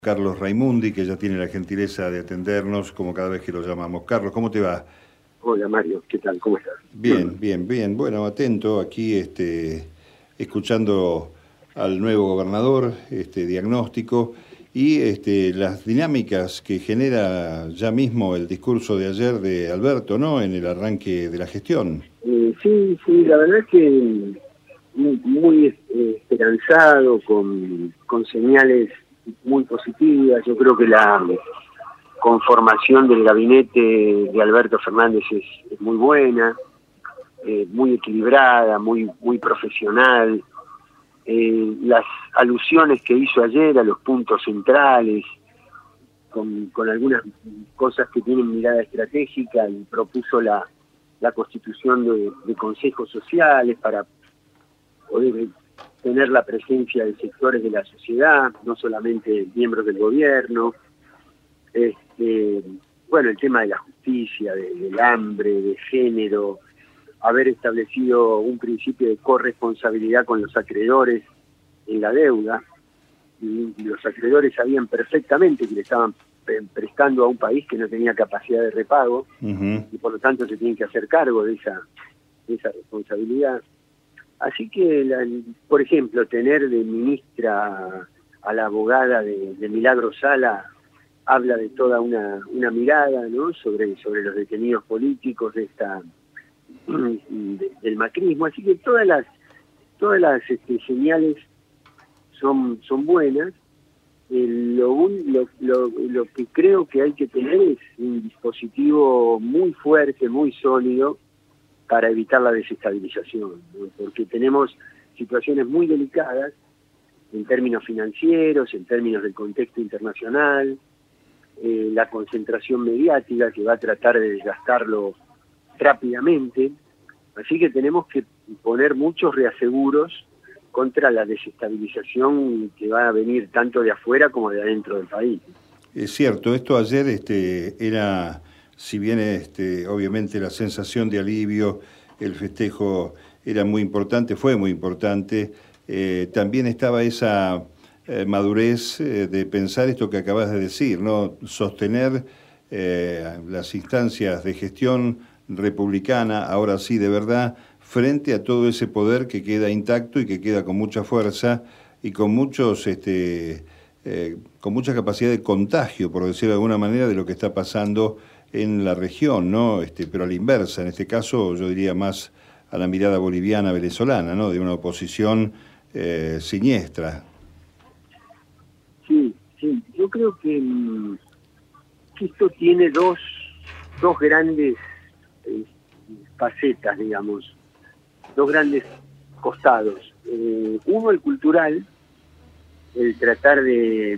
Carlos Raimundi, que ya tiene la gentileza de atendernos como cada vez que lo llamamos. Carlos, ¿cómo te va? Hola Mario, ¿qué tal? ¿Cómo estás? Bien, bien, bien. Bueno, atento aquí, escuchando al nuevo gobernador, diagnóstico y las dinámicas que genera ya mismo el discurso de ayer de Alberto, ¿no? En el arranque de la gestión. Sí, la verdad es que muy esperanzado, con señales muy positivas. Yo creo que la conformación del gabinete de Alberto Fernández es muy buena, muy equilibrada, muy profesional. Las alusiones que hizo ayer a los puntos centrales, con algunas cosas que tienen mirada estratégica, y propuso la constitución de consejos sociales para poder tener la presencia de sectores de la sociedad, no solamente miembros del gobierno. Bueno, el tema de la justicia, del hambre, de género, haber establecido un principio de corresponsabilidad con los acreedores en la deuda, y los acreedores sabían perfectamente que le estaban prestando a un país que no tenía capacidad de repago, y por lo tanto se tienen que hacer cargo de esa responsabilidad. Así que, por ejemplo, tener de ministra a la abogada de Milagro Sala habla de toda una mirada, ¿no?, sobre los detenidos políticos del macrismo. Así que todas las señales son buenas. Lo que creo que hay que tener es un dispositivo muy fuerte, muy sólido, para evitar la desestabilización, ¿no? Porque tenemos situaciones muy delicadas en términos financieros, en términos del contexto internacional, la concentración mediática que va a tratar de desgastarlo rápidamente. Así que tenemos que poner muchos reaseguros contra la desestabilización que va a venir tanto de afuera como de adentro del país. Es cierto, esto ayer era, si bien obviamente la sensación de alivio, el festejo era muy importante, fue muy importante, también estaba esa madurez de pensar esto que acabas de decir, ¿no? Sostener las instancias de gestión republicana, ahora sí de verdad, frente a todo ese poder que queda intacto y que queda con mucha fuerza y con con mucha capacidad de contagio, por decirlo de alguna manera, de lo que está pasando en la región, ¿no? Pero a la inversa, en este caso yo diría más a la mirada boliviana, venezolana, ¿no? De una oposición siniestra. Sí, yo creo que esto tiene dos grandes eh, facetas, digamos, dos grandes costados. Uno, el cultural, el tratar de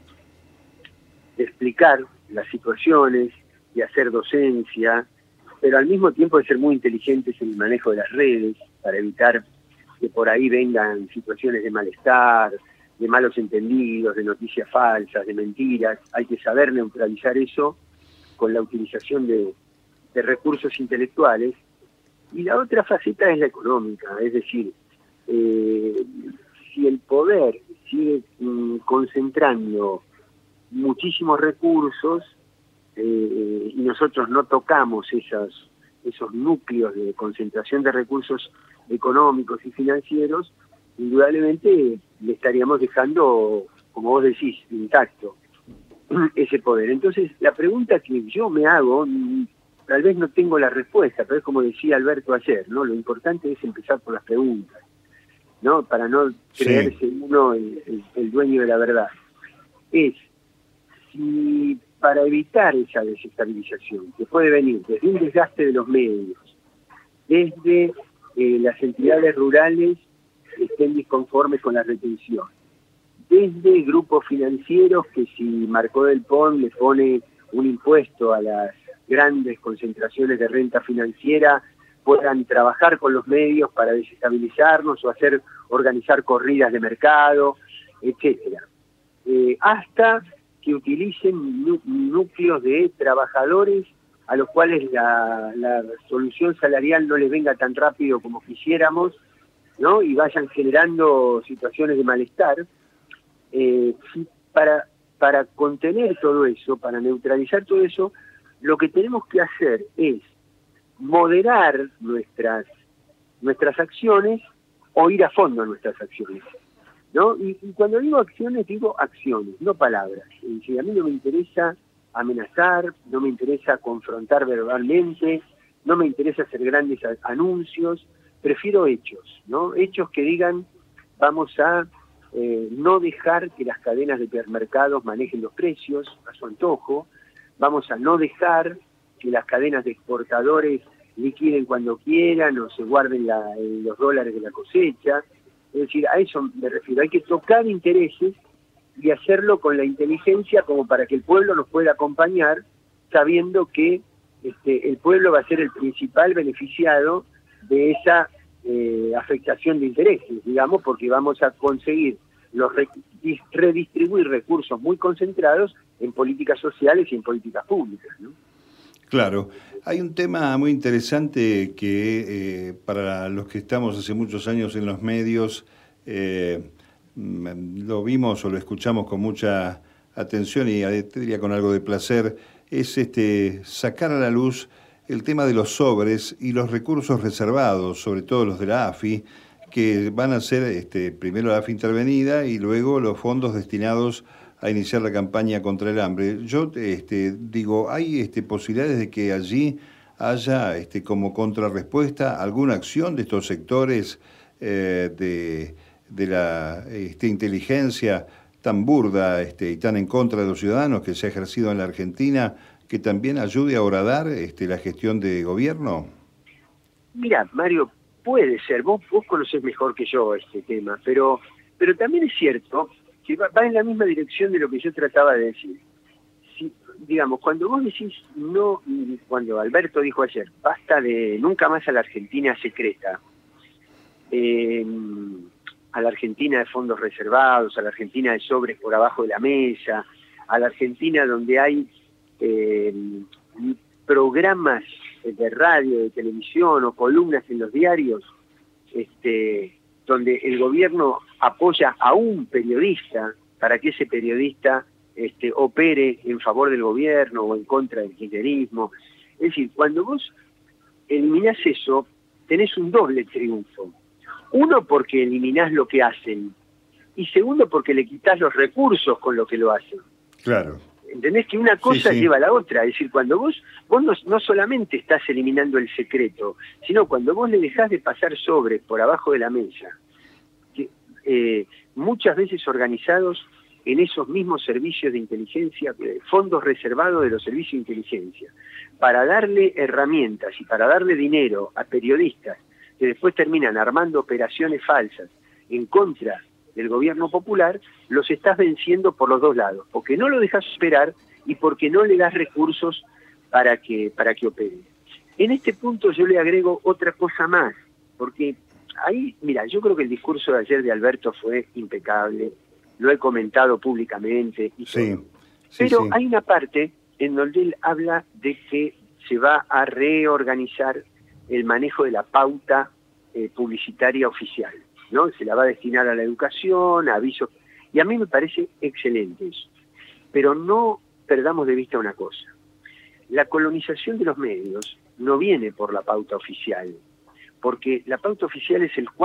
explicar las situaciones, de hacer docencia, pero al mismo tiempo de ser muy inteligentes en el manejo de las redes, para evitar que por ahí vengan situaciones de malestar, de malos entendidos, de noticias falsas, de mentiras. Hay que saber neutralizar eso con la utilización de recursos intelectuales. Y la otra faceta es la económica, es decir, si el poder sigue concentrando muchísimos recursos, y nosotros no tocamos esos núcleos de concentración de recursos económicos y financieros, indudablemente le estaríamos dejando, como vos decís, intacto ese poder. Entonces, la pregunta que yo me hago, tal vez no tengo la respuesta, pero es como decía Alberto ayer, ¿no? Lo importante es empezar por las preguntas, ¿no? Para no creerse uno el dueño de la verdad. Es si, para evitar esa desestabilización, que puede venir desde un desgaste de los medios, desde las entidades rurales que estén disconformes con la retención, desde grupos financieros que, si Marcó del Pon le pone un impuesto a las grandes concentraciones de renta financiera, puedan trabajar con los medios para desestabilizarnos o organizar corridas de mercado, etcétera. Hasta que utilicen núcleos de trabajadores a los cuales la solución salarial no les venga tan rápido como quisiéramos, ¿no? Y vayan generando situaciones de malestar. Para para contener todo eso, para neutralizar todo eso, lo que tenemos que hacer es moderar nuestras acciones o ir a fondo en nuestras acciones, ¿no? Y cuando digo acciones no palabras. Es decir, a mí no me interesa amenazar, no me interesa confrontar verbalmente, no me interesa hacer grandes anuncios, prefiero hechos, ¿no? Hechos que digan, vamos a no dejar que las cadenas de hipermercados manejen los precios a su antojo, vamos a no dejar que las cadenas de exportadores liquiden cuando quieran o se guarden los dólares de la cosecha. Es decir, a eso me refiero, hay que tocar intereses y hacerlo con la inteligencia como para que el pueblo nos pueda acompañar, sabiendo que el pueblo va a ser el principal beneficiado de esa afectación de intereses, digamos, porque vamos a conseguir redistribuir recursos muy concentrados en políticas sociales y en políticas públicas, ¿no? Claro. Hay un tema muy interesante que para los que estamos hace muchos años en los medios, lo vimos o lo escuchamos con mucha atención y te diría con algo de placer, es sacar a la luz el tema de los sobres y los recursos reservados, sobre todo los de la AFI, que van a ser primero la AFI intervenida y luego los fondos destinados a iniciar la campaña contra el hambre. Yo digo, ¿hay posibilidades de que allí haya como contrarrespuesta alguna acción de estos sectores de la inteligencia tan burda y tan en contra de los ciudadanos que se ha ejercido en la Argentina, que también ayude a horadar la gestión de gobierno? Mira, Mario, puede ser, vos conocés mejor que yo este tema, pero también es cierto que va en la misma dirección de lo que yo trataba de decir. Si, digamos, cuando vos decís no, cuando Alberto dijo ayer, basta de nunca más a la Argentina secreta, a la Argentina de fondos reservados, a la Argentina de sobres por abajo de la mesa, a la Argentina donde hay programas de radio, de televisión o columnas en los diarios, donde el gobierno apoya a un periodista para que ese periodista opere en favor del gobierno o en contra del kirchnerismo. Es decir, cuando vos eliminás eso, tenés un doble triunfo. Uno, porque eliminás lo que hacen, y segundo, porque le quitás los recursos con lo que lo hacen. Claro. ¿Entendés? Que una cosa lleva a la otra. Es decir, cuando vos no solamente estás eliminando el secreto, sino cuando vos le dejás de pasar sobres por abajo de la mesa, muchas veces organizados en esos mismos servicios de inteligencia, fondos reservados de los servicios de inteligencia, para darle herramientas y para darle dinero a periodistas que después terminan armando operaciones falsas en contra del gobierno popular, los estás venciendo por los dos lados, porque no lo dejas esperar y porque no le das recursos para que opere. En este punto yo le agrego otra cosa más, porque ahí, mira, yo creo que el discurso de ayer de Alberto fue impecable, lo he comentado públicamente y todo. Pero hay una parte en donde él habla de que se va a reorganizar el manejo de la pauta publicitaria oficial, ¿no? Se la va a destinar a la educación, a avisos, y a mí me parece excelente eso. Pero no perdamos de vista una cosa. La colonización de los medios no viene por la pauta oficial, porque la pauta oficial es el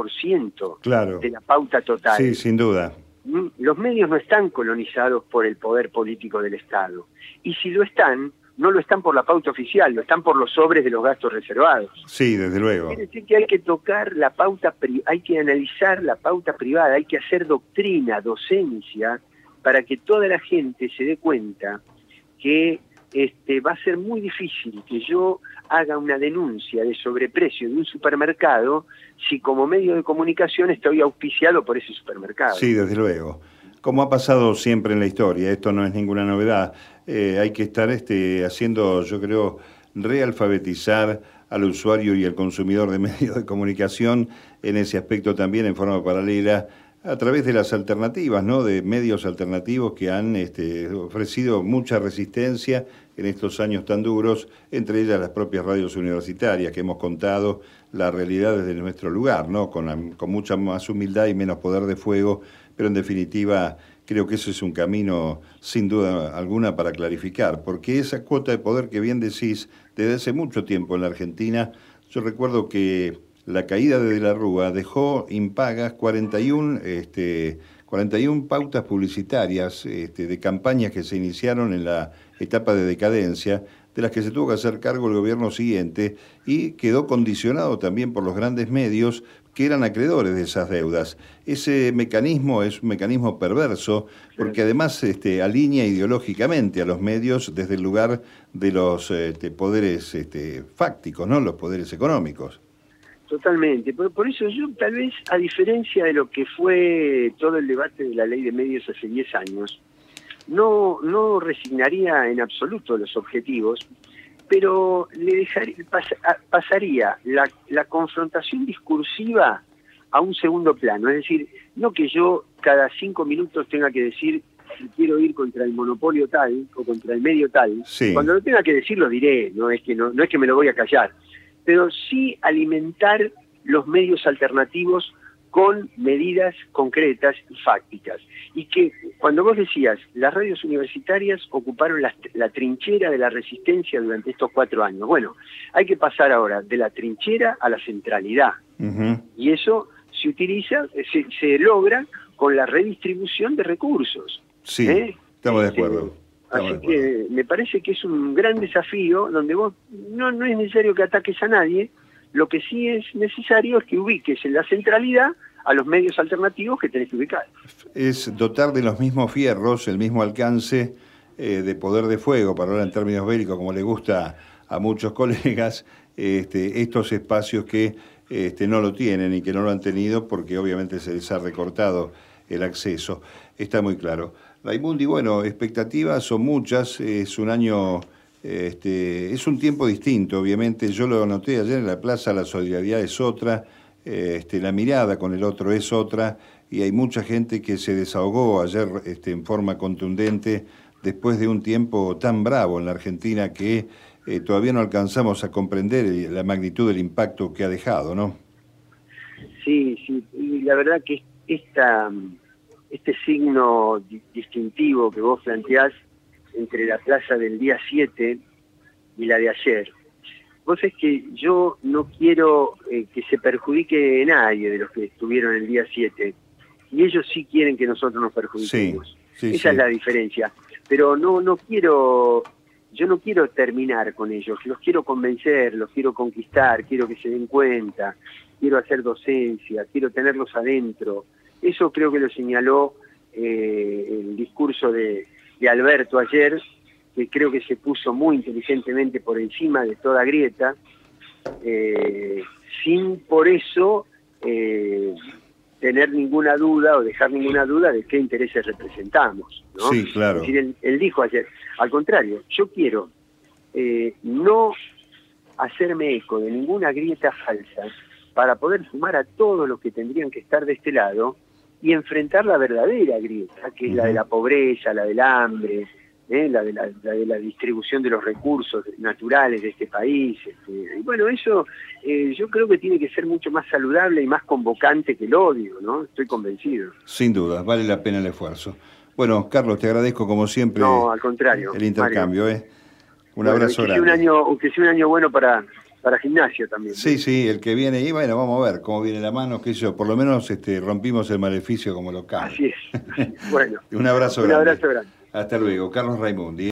4% claro. de la pauta total. Sí, sin duda. Los medios no están colonizados por el poder político del Estado. Y si lo están, no lo están por la pauta oficial, lo están por los sobres de los gastos reservados. Sí, desde luego. Quiere decir que hay que tocar la pauta, hay que analizar la pauta privada, hay que hacer doctrina, docencia, para que toda la gente se dé cuenta que va a ser muy difícil que yo haga una denuncia de sobreprecio de un supermercado si como medio de comunicación estoy auspiciado por ese supermercado. Sí, desde luego. Como ha pasado siempre en la historia, esto no es ninguna novedad. Hay que estar haciendo, yo creo, realfabetizar al usuario y al consumidor de medios de comunicación en ese aspecto también en forma paralela, a través de las alternativas, ¿no? De medios alternativos que han ofrecido mucha resistencia en estos años tan duros, entre ellas las propias radios universitarias, que hemos contado la realidad desde nuestro lugar, ¿no? Con mucha más humildad y menos poder de fuego, pero en definitiva creo que ese es un camino sin duda alguna para clarificar, porque esa cuota de poder que bien decís desde hace mucho tiempo en la Argentina, yo recuerdo que la caída de la Rúa dejó impagas 41 pautas publicitarias de campañas que se iniciaron en la etapa de decadencia, de las que se tuvo que hacer cargo el gobierno siguiente y quedó condicionado también por los grandes medios que eran acreedores de esas deudas. Ese mecanismo es un mecanismo perverso porque además alinea ideológicamente a los medios desde el lugar de los poderes fácticos, ¿no? Los poderes económicos. Totalmente. Por eso yo, tal vez, a diferencia de lo que fue todo el debate de la ley de medios hace 10 años, no resignaría en absoluto los objetivos, pero pasaría la confrontación discursiva a un segundo plano. Es decir, no que yo cada 5 minutos tenga que decir si quiero ir contra el monopolio tal o contra el medio tal. Sí. Cuando lo tenga que decir lo diré, no es que me lo voy a callar, pero sí alimentar los medios alternativos con medidas concretas y fácticas. Y que cuando vos decías, las radios universitarias ocuparon la trinchera de la resistencia durante estos 4 años. Bueno, hay que pasar ahora de la trinchera a la centralidad. Y eso se utiliza, se logra con la redistribución de recursos. Sí, estamos de acuerdo. Así que me parece que es un gran desafío donde vos no es necesario que ataques a nadie. Lo que sí es necesario es que ubiques en la centralidad a los medios alternativos que tenés que ubicar. Es dotar de los mismos fierros, el mismo alcance de poder de fuego, para hablar en términos bélicos, como le gusta a muchos colegas, estos espacios que no lo tienen y que no lo han tenido porque obviamente se les ha recortado el acceso. Está muy claro. Raimundi, bueno, expectativas son muchas, es un año... es un tiempo distinto, obviamente. Yo lo noté ayer en la plaza, la solidaridad es otra, la mirada con el otro es otra, y hay mucha gente que se desahogó ayer en forma contundente después de un tiempo tan bravo en la Argentina que todavía no alcanzamos a comprender la magnitud del impacto que ha dejado, ¿no? Sí, y la verdad que este signo distintivo que vos planteás entre la plaza del día 7 y la de ayer. Vos es que yo no quiero que se perjudique nadie de los que estuvieron el día 7, y ellos sí quieren que nosotros nos perjudiquemos. Esa es la diferencia. Pero yo no quiero terminar con ellos, los quiero convencer, los quiero conquistar, quiero que se den cuenta, quiero hacer docencia, quiero tenerlos adentro. Eso creo que lo señaló el discurso de Alberto ayer, que creo que se puso muy inteligentemente por encima de toda grieta, sin por eso tener ninguna duda o dejar ninguna duda de qué intereses representamos, ¿no? Sí, claro. Es decir, él dijo ayer, al contrario, yo quiero no hacerme eco de ninguna grieta falsa para poder sumar a todos los que tendrían que estar de este lado y enfrentar la verdadera grieta, que es la de la pobreza, la del hambre, la de la distribución de los recursos naturales de este país. Y bueno, eso yo creo que tiene que ser mucho más saludable y más convocante que el odio, ¿no? Estoy convencido. Sin duda, vale la pena el esfuerzo. Bueno, Carlos, te agradezco como siempre. No, al contrario, el intercambio, Mario. Un abrazo grande. Que sea un año bueno para gimnasio también. Sí, el que viene, y bueno, vamos a ver cómo viene la mano, qué sé yo, por lo menos rompimos el maleficio como local. Así es. Bueno. Un abrazo grande. Un abrazo grande. Hasta luego, Carlos Raimundi.